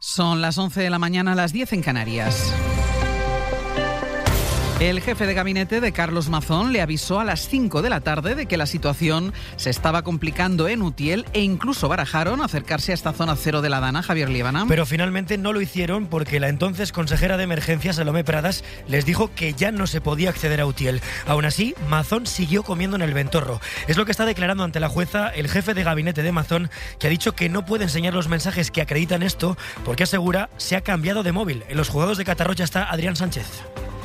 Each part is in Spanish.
Son las 11 de la mañana, las 10 en Canarias. El jefe de gabinete de Carlos Mazón le avisó a las 5 de la tarde de que la situación se estaba complicando en Utiel e incluso barajaron acercarse a esta zona cero de la Dana, Javier Líbana. Pero finalmente no lo hicieron porque la entonces consejera de emergencias, Salomé Pradas, les dijo que ya no se podía acceder a Utiel. Aún así, Mazón siguió comiendo en el Ventorro. Es lo que está declarando ante la jueza el jefe de gabinete de Mazón, que ha dicho que no puede enseñar los mensajes que acreditan esto porque asegura se ha cambiado de móvil. En los juzgados de Catarroja está Adrián Sánchez.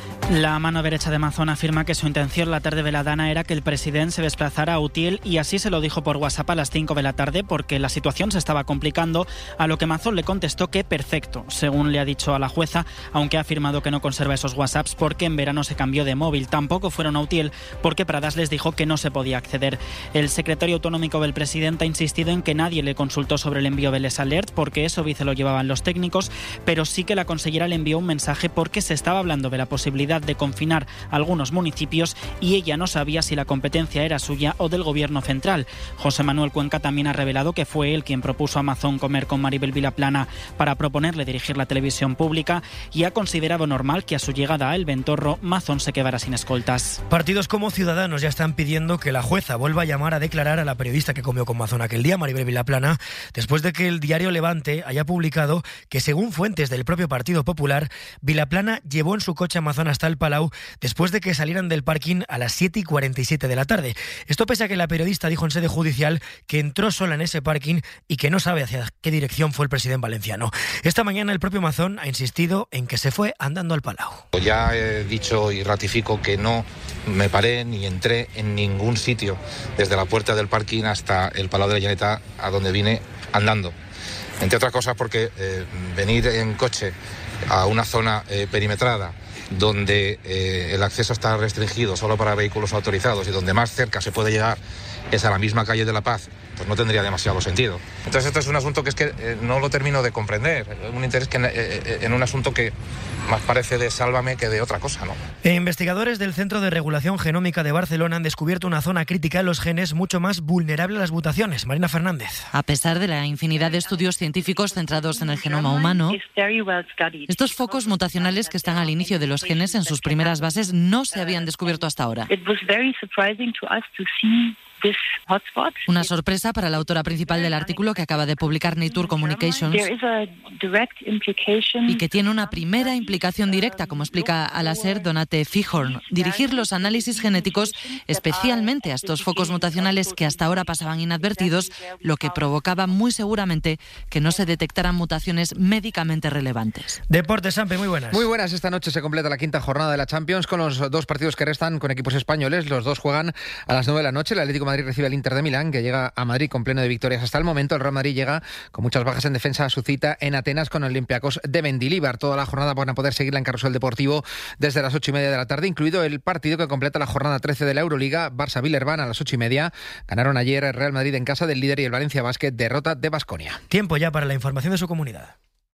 La mano derecha de Mazón afirma que su intención la tarde de la Dana era que el presidente se desplazara a Utiel y así se lo dijo por WhatsApp a las 5 de la tarde porque la situación se estaba complicando, a lo que Mazón le contestó que perfecto, según le ha dicho a la jueza, aunque ha afirmado que no conserva esos WhatsApps porque en verano se cambió de móvil. Tampoco fueron a Utiel porque Pradas les dijo que no se podía acceder. El secretario autonómico del presidente ha insistido en que nadie le consultó sobre el envío del alert porque eso se lo llevaban los técnicos, pero sí que la consellera le envió un mensaje porque se estaba hablando de la posibilidad de confinar algunos municipios y ella no sabía si la competencia era suya o del gobierno central. José Manuel Cuenca también ha revelado que fue él quien propuso a Mazón comer con Maribel Vilaplana para proponerle dirigir la televisión pública y ha considerado normal que a su llegada a El Ventorro Mazón se quedara sin escoltas. Partidos como Ciudadanos ya están pidiendo que la jueza vuelva a llamar a declarar a la periodista que comió con Mazón aquel día, Maribel Vilaplana, después de que el diario Levante haya publicado que, según fuentes del propio Partido Popular, Vilaplana llevó en su coche a Mazón hasta el Palau después de que salieran del parking a las 7:47 de la tarde. Esto pese a que la periodista dijo en sede judicial que entró sola en ese parking y que no sabe hacia qué dirección fue el presidente valenciano. Esta mañana el propio Mazón ha insistido en que se fue andando al Palau. Ya he dicho y ratifico que no me paré ni entré en ningún sitio desde la puerta del parking hasta el Palau de la Generalitat, a donde vine andando. Entre otras cosas porque venir en coche a una zona perimetrada donde el acceso está restringido solo para vehículos autorizados y donde más cerca se puede llegar es a la misma calle de La Paz, pues no tendría demasiado sentido. Entonces esto es un asunto que es que no lo termino de comprender, un interés que en un asunto que más parece de Sálvame que de otra cosa, ¿no? Investigadores del Centro de Regulación Genómica de Barcelona han descubierto una zona crítica en los genes mucho más vulnerable a las mutaciones. Marina Fernández. A pesar de la infinidad de estudios científicos centrados en el genoma humano, estos focos mutacionales que están al inicio de los genes en sus primeras bases no se habían descubierto hasta ahora. Una sorpresa para la autora principal del artículo que acaba de publicar Nature Communications y que tiene una primera implicación directa, como explica Alasdair Donate Fihorn, dirigir los análisis genéticos especialmente a estos focos mutacionales que hasta ahora pasaban inadvertidos, lo que provocaba muy seguramente que no se detectaran mutaciones médicamente relevantes. Deportes, Sampe, muy buenas. Muy buenas, esta noche se completa la quinta jornada de la Champions con los dos partidos que restan con equipos españoles. Los dos juegan a las 9 de la noche. El Atlético de Madrid recibe al Inter de Milán, que llega a Madrid con pleno de victorias hasta el momento. El Real Madrid llega con muchas bajas en defensa a su cita en Atenas con el Olympiacos de Mendilibar. Toda la jornada van a poder seguirla en Carrusel Deportivo desde las 8:30 de la tarde, incluido el partido que completa la jornada 13 de la Euroliga, Barça-Villerban a las 8:30. Ganaron ayer el Real Madrid en casa del líder y el Valencia Basket derrota de Baskonia. Tiempo ya para la información de su comunidad.